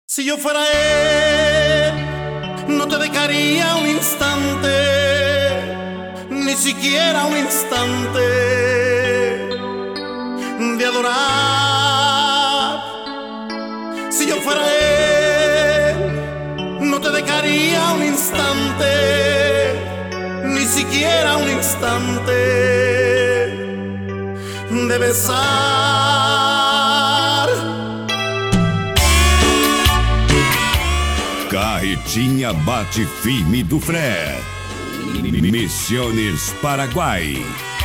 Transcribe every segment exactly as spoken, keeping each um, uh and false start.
Si yo fuera él, no te dejaría un instante, ni siquiera un instante de adorar. Si yo fuera él, no te dejaría un instante, ni siquiera un instante de besar. Carretinha bate firme do Fré. Missiones Paraguai.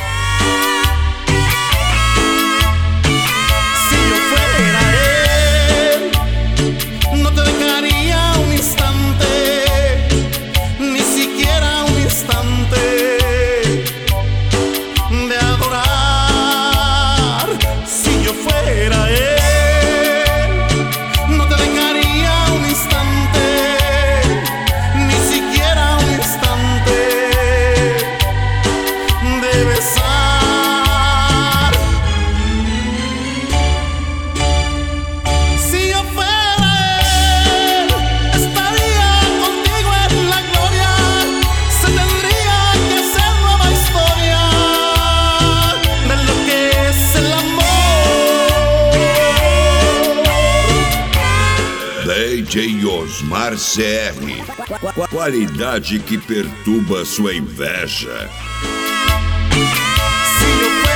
Si yo fuera él, no te dejaría un instante, ni siquiera un instante de adorar. Si yo fuera él, D J Osmar C R, qualidade que perturba sua inveja. Se eu